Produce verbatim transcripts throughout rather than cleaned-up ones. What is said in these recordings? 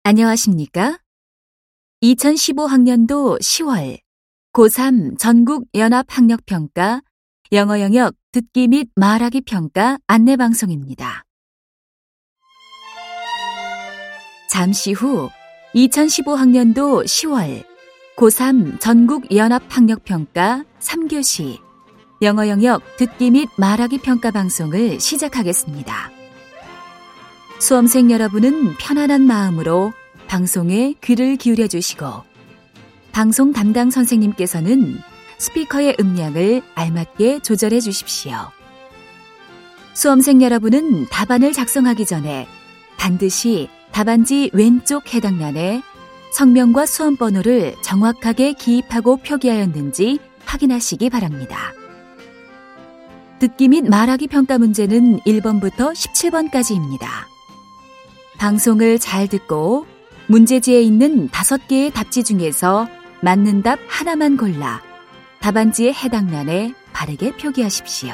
안녕하십니까? 이천십오 학년도 시월 고삼 전국연합학력평가 영어 영역 듣기 및 말하기 평가 안내방송입니다. 잠시 후 이천십오 학년도 시월 고삼 전국연합학력평가 삼 교시 영어 영역 듣기 및 말하기 평가 방송을 시작하겠습니다. 수험생 여러분은 편안한 마음으로 방송에 귀를 기울여 주시고 방송 담당 선생님께서는 스피커의 음량을 알맞게 조절해 주십시오. 수험생 여러분은 답안을 작성하기 전에 반드시 답안지 왼쪽 해당란에 성명과 수험번호를 정확하게 기입하고 표기하였는지 확인하시기 바랍니다. 듣기 및 말하기 평가 문제는 일 번부터 십칠 번까지입니다. 방송을 잘 듣고 문제지에 있는 다섯 개의 답지 중에서 맞는 답 하나만 골라 답안지의 해당란에 바르게 표기하십시오.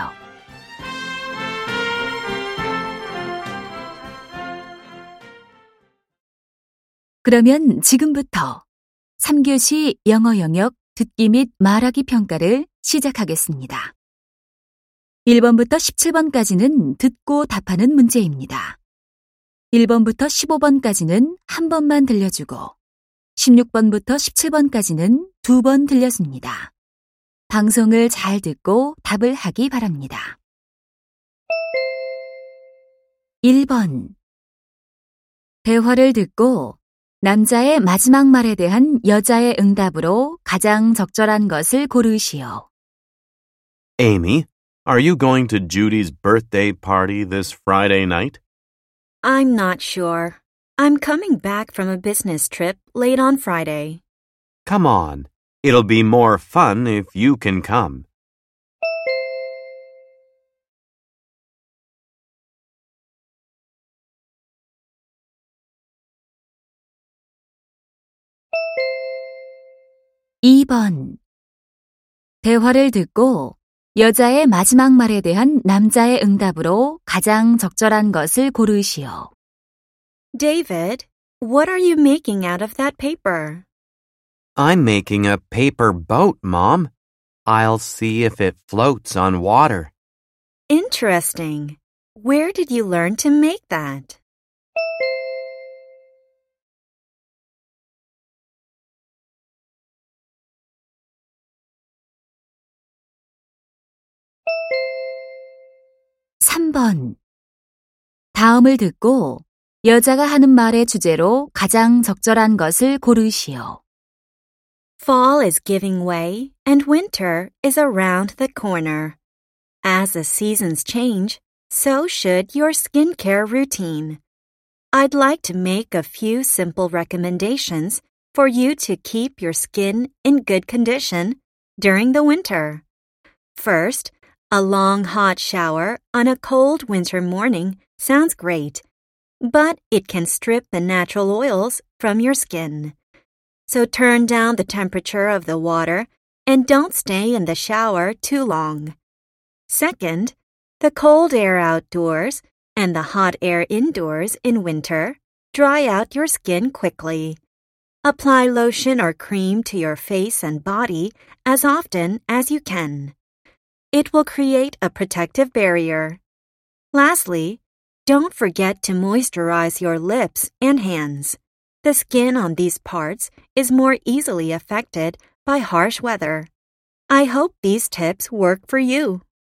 그러면 지금부터 삼 교시 영어 영역 듣기 및 말하기 평가를 시작하겠습니다. 일 번부터 십칠 번까지는 듣고 답하는 문제입니다. 일 번부터 십오 번까지는 한 번만 들려주고 십육 번부터 십칠 번까지는 두 번 들려줍니다. 방송을 잘 듣고 답을 하기 바랍니다. 일 번 대화를 듣고 남자의 마지막 말에 대한 여자의 응답으로 가장 적절한 것을 고르시오. Amy, are you going to Judy's birthday party this Friday night? I'm not sure. I'm coming back from a business trip late on Friday. Come on. It'll be more fun if you can come. 이 번 대화를 듣고 여자의 마지막 말에 대한 남자의 응답으로 가장 적절한 것을 고르시오. David, what are you making out of that paper? I'm making a paper boat, Mom. I'll see if it floats on water. Interesting. Where did you learn to make that? 삼 번 다음을 듣고 여자가 하는 말의 주제로 가장 적절한 것을 고르시오. Fall is giving way and winter is around the corner. As the seasons change, so should your skincare routine. I'd like to make a few simple recommendations for you to keep your skin in good condition during the winter. First, a long hot shower on a cold winter morning sounds great, but it can strip the natural oils from your skin. So turn down the temperature of the water and don't stay in the shower too long. Second, the cold air outdoors and the hot air indoors in winter dry out your skin quickly. Apply lotion or cream to your face and body as often as you can. It will create a protective barrier. Lastly, don't forget to moisturize your lips and hands. The skin on these parts is more easily affected by harsh weather. I hope these tips work for you.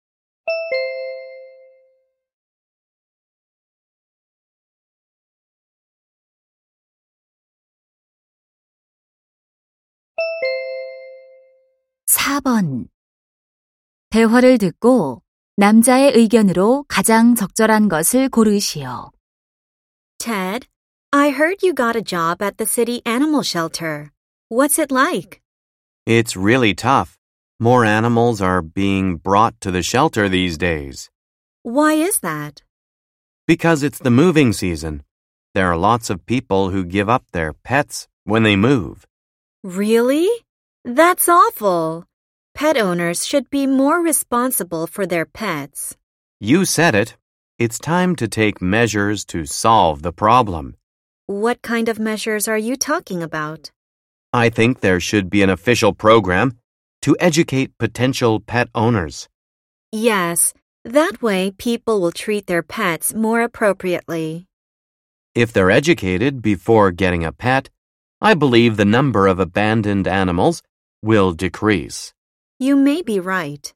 사 번 대화를 듣고 남자의 의견으로 가장 적절한 것을 고르시오. Ted, I heard you got a job at the city animal shelter. What's it like? It's really tough. More animals are being brought to the shelter these days. Why is that? Because it's the moving season. There are lots of people who give up their pets when they move. Really? That's awful. Pet owners should be more responsible for their pets. You said it. It's time to take measures to solve the problem. What kind of measures are you talking about? I think there should be an official program to educate potential pet owners. Yes, that way people will treat their pets more appropriately. If they're educated before getting a pet, I believe the number of abandoned animals will decrease. You may be right.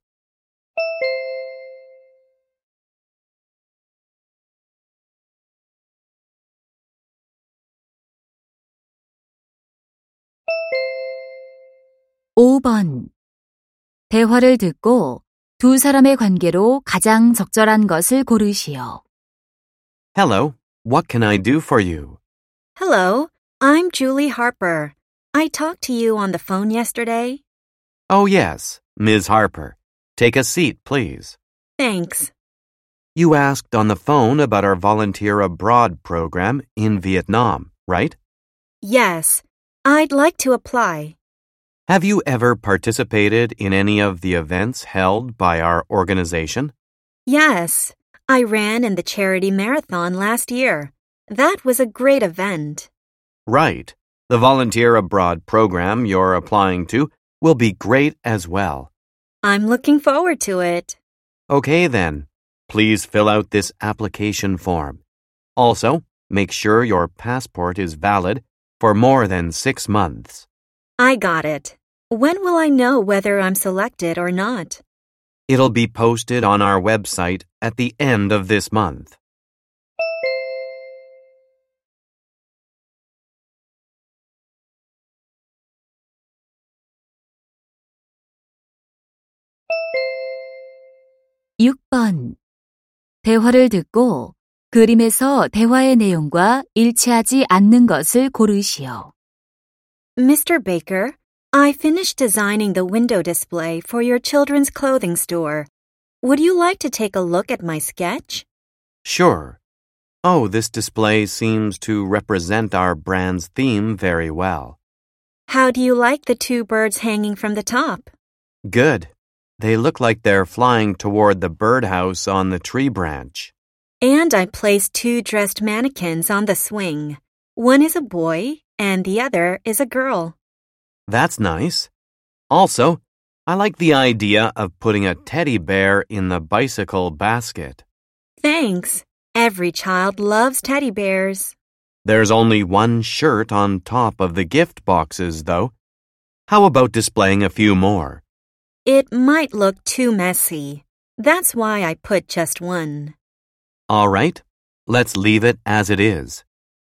오 번. 대화를 듣고 두 사람의 관계로 가장 적절한 것을 고르시오. Hello, what can I do for you? Hello, I'm Julie Harper. I talked to you on the phone yesterday. Oh, yes, Miz Harper. Take a seat, please. Thanks. You asked on the phone about our volunteer abroad program in Vietnam, right? Yes, I'd like to apply. Have you ever participated in any of the events held by our organization? Yes, I ran in the charity marathon last year. That was a great event. Right. The volunteer abroad program you're applying to will be great as well. I'm looking forward to it. Okay then. Please fill out this application form. Also, make sure your passport is valid for more than six months. I got it. When will I know whether I'm selected or not? It'll be posted on our website at the end of this month. 육 번. 대화를 듣고 그림에서 대화의 내용과 일치하지 않는 것을 고르시오. Mister Baker, I finished designing the window display for your children's clothing store. Would you like to take a look at my sketch? Sure. Oh, this display seems to represent our brand's theme very well. How do you like the two birds hanging from the top? Good. They look like they're flying toward the birdhouse on the tree branch. And I placed two dressed mannequins on the swing. One is a boy and the other is a girl. That's nice. Also, I like the idea of putting a teddy bear in the bicycle basket. Thanks. Every child loves teddy bears. There's only one shirt on top of the gift boxes, though. How about displaying a few more? It might look too messy. That's why I put just one. All right, let's leave it as it is.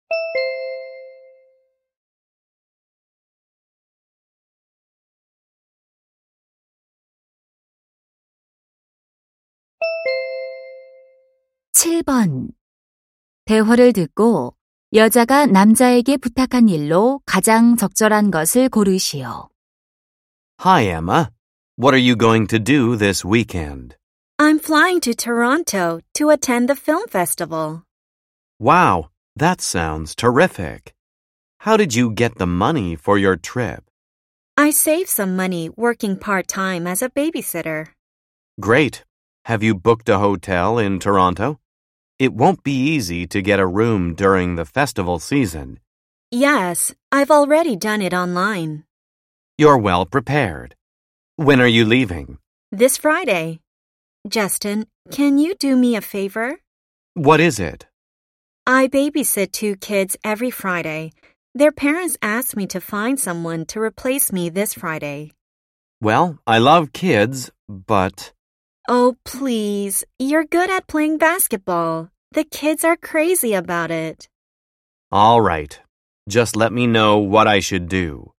칠 번. 대화를 듣고 여자가 남자에게 부탁한 일로 가장 적절한 것을 고르시오. Hi, Emma. What are you going to do this weekend? I'm flying to Toronto to attend the film festival. Wow, that sounds terrific. How did you get the money for your trip? I saved some money working part-time as a babysitter. Great. Have you booked a hotel in Toronto? It won't be easy to get a room during the festival season. Yes, I've already done it online. You're well prepared. When are you leaving? This Friday. Justin, can you do me a favor? What is it? I babysit two kids every Friday. Their parents asked me to find someone to replace me this Friday. Well, I love kids, but... Oh, please. You're good at playing basketball. The kids are crazy about it. All right. Just let me know what I should do.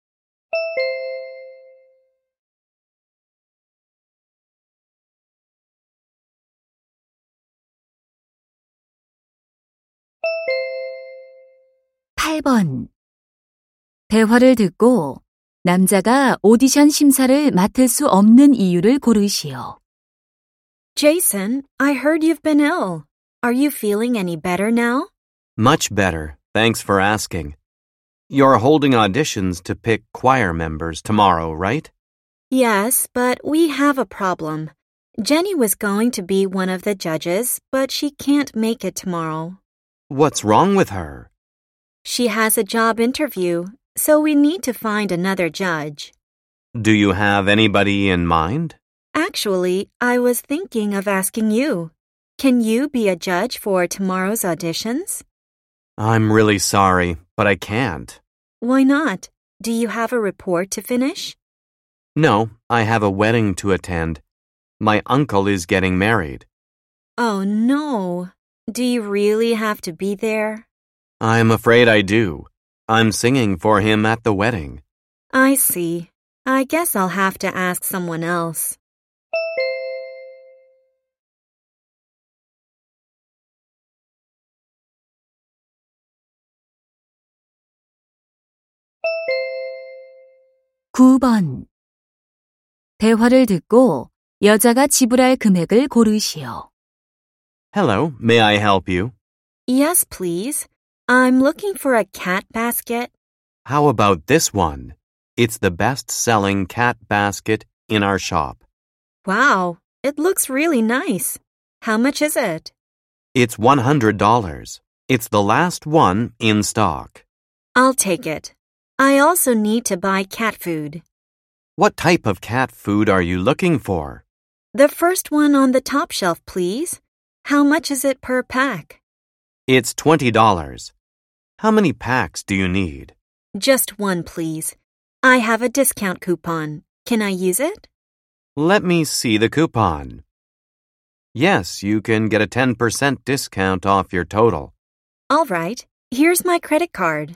팔 번. 대화를 듣고 남자가 오디션 심사를 맡을 수 없는 이유를 고르시오. Jason, I heard you've been ill. Are you feeling any better now? Much better. Thanks for asking. You're holding auditions to pick choir members tomorrow, right? Yes, but we have a problem. Jenny was going to be one of the judges, but she can't make it tomorrow. What's wrong with her? She has a job interview, so we need to find another judge. Do you have anybody in mind? Actually, I was thinking of asking you. Can you be a judge for tomorrow's auditions? I'm really sorry, but I can't. Why not? Do you have a report to finish? No, I have a wedding to attend. My uncle is getting married. Oh, no. Do you really have to be there? I'm afraid I do. I'm singing for him at the wedding. I see. I guess I'll have to ask someone else. 구 번. 대화를 듣고 여자가 지불할 금액을 고르시오. Hello, may I help you? Yes, please. I'm looking for a cat basket. How about this one? It's the best-selling cat basket in our shop. Wow, it looks really nice. How much is it? It's one hundred dollars. It's the last one in stock. I'll take it. I also need to buy cat food. What type of cat food are you looking for? The first one on the top shelf, please. How much is it per pack? It's twenty dollars. How many packs do you need? Just one, please. I have a discount coupon. Can I use it? Let me see the coupon. Yes, you can get a ten percent discount off your total. All right. Here's my credit card.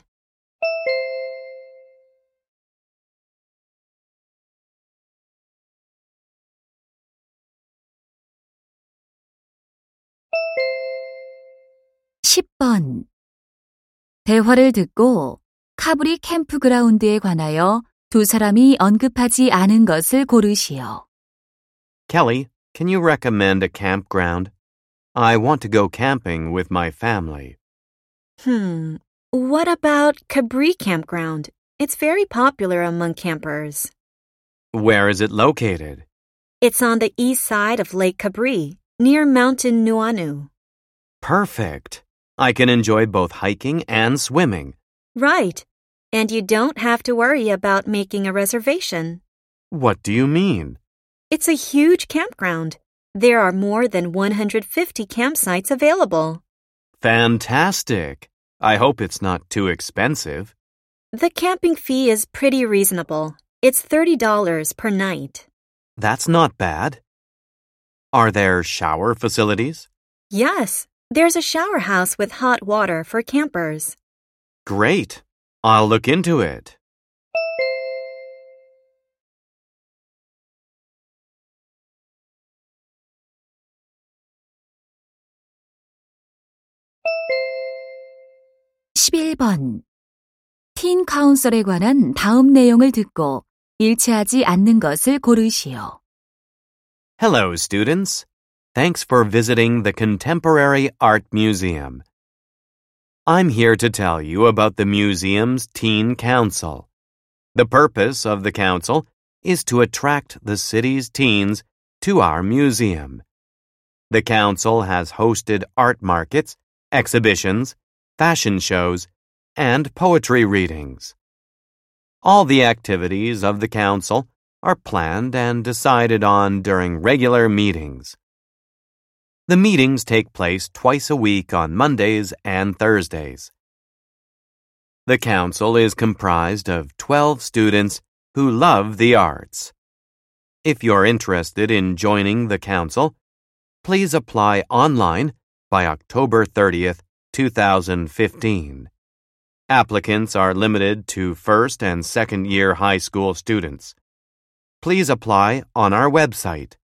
십 번. 대화를 듣고 카브리 캠프그라운드에 관하여 두 사람이 언급하지 않은 것을 고르시오. Kelly, can you recommend a campground? I want to go camping with my family. Hmm. What about Cabri Campground? It's very popular among campers. Where is it located? It's on the east side of Lake Cabri, near Mountain Nuanu. Perfect. I can enjoy both hiking and swimming. Right. And you don't have to worry about making a reservation. What do you mean? It's a huge campground. There are more than one hundred fifty campsites available. Fantastic. I hope it's not too expensive. The camping fee is pretty reasonable. It's thirty dollars per night. That's not bad. Are there shower facilities? Yes, there's a shower house with hot water for campers. Great. I'll look into it. 십일 번. 틴 카운셀에 관한 다음 내용을 듣고 일치하지 않는 것을 고르시오. Hello, students. Thanks for visiting the Contemporary Art Museum. I'm here to tell you about the museum's Teen Council. The purpose of the council is to attract the city's teens to our museum. The council has hosted art markets, exhibitions, fashion shows, and poetry readings. All the activities of the council are planned and decided on during regular meetings. The meetings take place twice a week on Mondays and Thursdays. The council is comprised of twelve students who love the arts. If you're interested in joining the council, please apply online by October thirtieth, two thousand fifteen. Applicants are limited to first and second year high school students. Please apply on our website.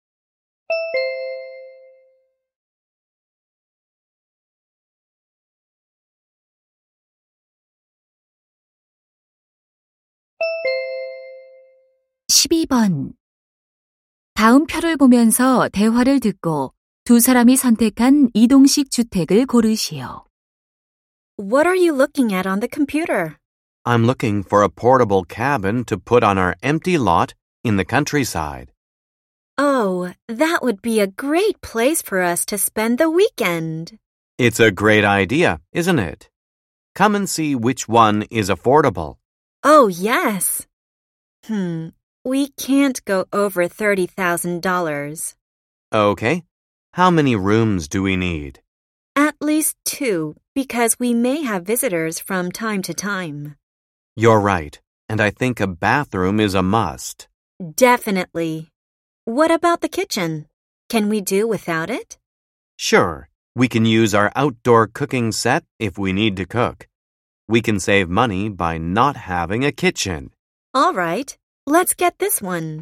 십이 번. 다음 표를 보면서 대화를 듣고 두 사람이 선택한 이동식 주택을 고르시오. What are you looking at on the computer? I'm looking for a portable cabin to put on our empty lot in the countryside. Oh, that would be a great place for us to spend the weekend. It's a great idea, isn't it? Come and see which one is affordable. Oh, yes. Hmm, we can't go over thirty thousand dollars. Okay. How many rooms do we need? At least two, because we may have visitors from time to time. You're right, and I think a bathroom is a must. Definitely. What about the kitchen? Can we do without it? Sure, we can use our outdoor cooking set if we need to cook. We can save money by not having a kitchen. All right, let's get this one.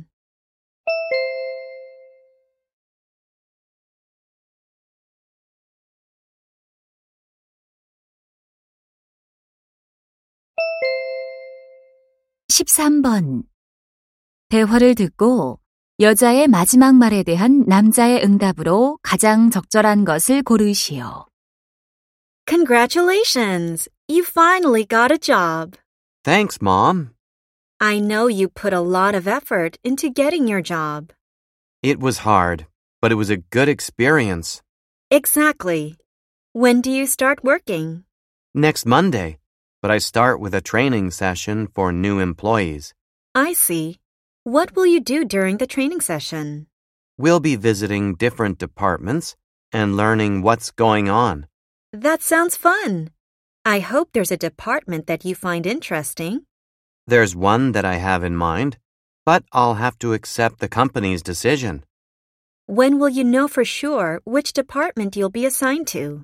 십삼 번. 대화를 듣고 여자의 마지막 말에 대한 남자의 응답으로 가장 적절한 것을 고르시오. Congratulations! You finally got a job. Thanks, Mom. I know you put a lot of effort into getting your job. It was hard, but it was a good experience. Exactly. When do you start working? Next Monday, but I start with a training session for new employees. I see. What will you do during the training session? We'll be visiting different departments and learning what's going on. That sounds fun. I hope there's a department that you find interesting. There's one that I have in mind, but I'll have to accept the company's decision. When will you know for sure which department you'll be assigned to?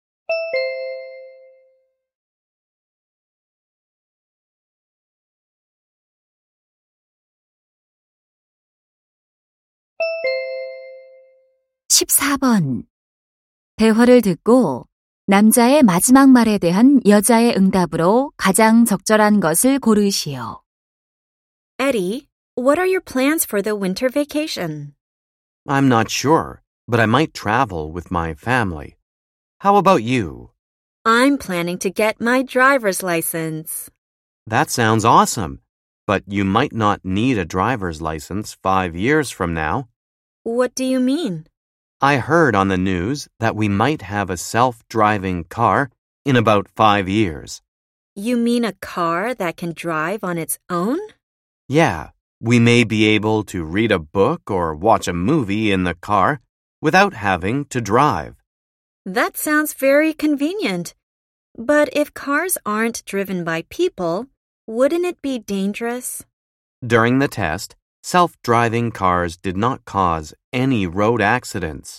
십사 번. 대화를 듣고 남자의 마지막 말에 대한 여자의 응답으로 가장 적절한 것을 고르시오. Eddie, what are your plans for the winter vacation? I'm not sure, but I might travel with my family. How about you? I'm planning to get my driver's license. That sounds awesome, but you might not need a driver's license five years from now. What do you mean? I heard on the news that we might have a self-driving car in about five years. You mean a car that can drive on its own? Yeah, we may be able to read a book or watch a movie in the car without having to drive. That sounds very convenient. But if cars aren't driven by people, wouldn't it be dangerous? During the test, self-driving cars did not cause any road accidents.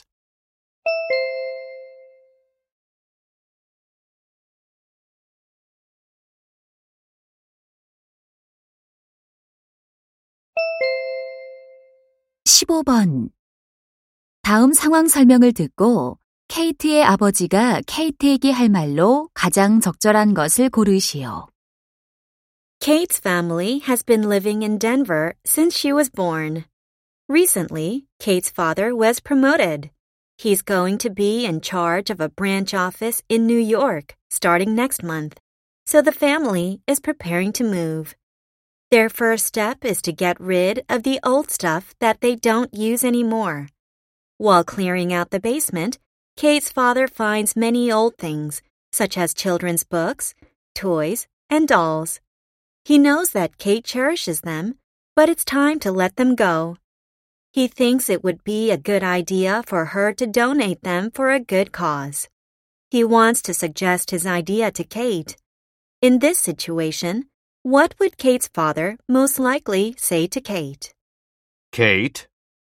십오 번. 다음 상황 설명을 듣고 케이트의 아버지가 케이트에게 할 말로 가장 적절한 것을 고르시오. Kate's family has been living in Denver since she was born. Recently, Kate's father was promoted. He's going to be in charge of a branch office in New York starting next month, so the family is preparing to move. Their first step is to get rid of the old stuff that they don't use anymore. While clearing out the basement, Kate's father finds many old things, such as children's books, toys, and dolls. He knows that Kate cherishes them, but it's time to let them go. He thinks it would be a good idea for her to donate them for a good cause. He wants to suggest his idea to Kate. In this situation, what would Kate's father most likely say to Kate? Kate?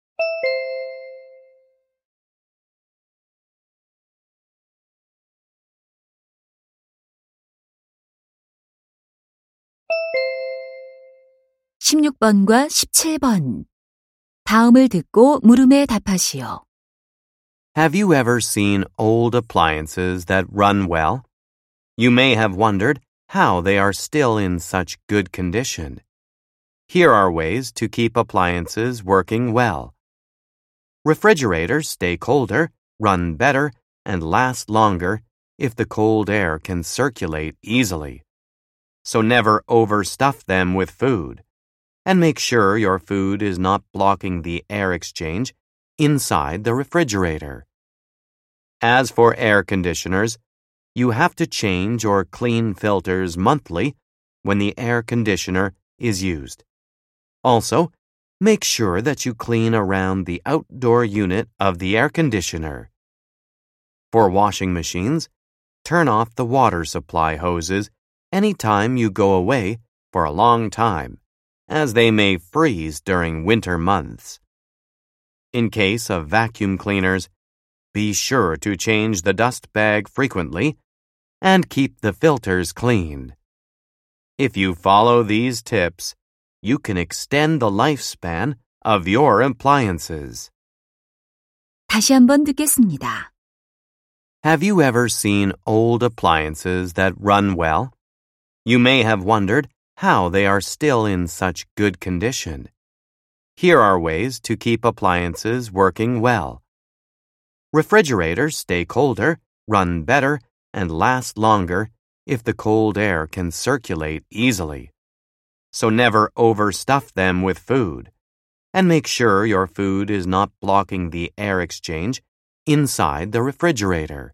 십육 번과 십칠 번. 다음을 듣고 물음에 답하시오. Have you ever seen old appliances that run well? You may have wondered how they are still in such good condition. Here are ways to keep appliances working well. Refrigerators stay colder, run better, and last longer if the cold air can circulate easily. So never overstuff them with food. And make sure your food is not blocking the air exchange inside the refrigerator. As for air conditioners, You have to change or clean filters monthly when the air conditioner is used. Also, make sure that you clean around the outdoor unit of the air conditioner. For washing machines, turn off the water supply hoses anytime you go away for a long time, as they may freeze during winter months. In case of vacuum cleaners, be sure to change the dust bag frequently and keep the filters clean. If you follow these tips, you can extend the lifespan of your appliances. 다시 한번 듣겠습니다. Have you ever seen old appliances that run well? You may have wondered how they are still in such good condition. Here are ways to keep appliances working well. Refrigerators stay colder, run better, and last longer if the cold air can circulate easily. So never overstuff them with food, and make sure your food is not blocking the air exchange inside the refrigerator.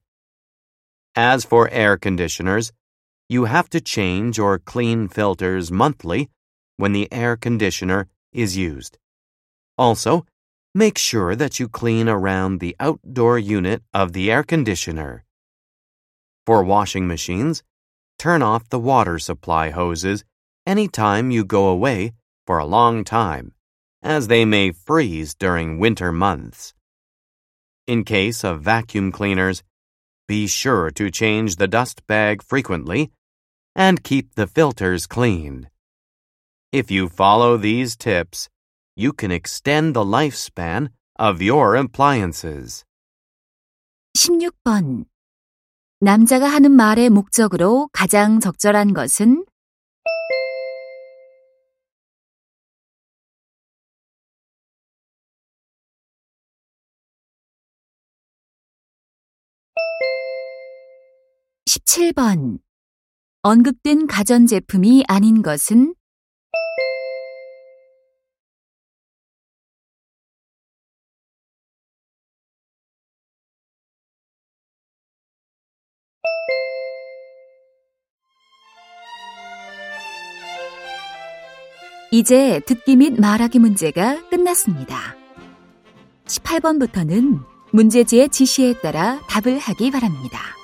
As for air conditioners, you have to change or clean filters monthly when the air conditioner is used. Also, make sure that you clean around the outdoor unit of the air conditioner. For washing machines, turn off the water supply hoses anytime you go away for a long time, as they may freeze during winter months. In case of vacuum cleaners, be sure to change the dust bag frequently and keep the filters clean. If you follow these tips, you can extend the lifespan of your appliances. 십육 번. 남자가 하는 말의 목적으로 가장 적절한 것은? 십칠 번. 언급된 가전제품이 아닌 것은? 이제 듣기 및 말하기 문제가 끝났습니다. 십팔 번부터는 문제지의 지시에 따라 답을 하기 바랍니다.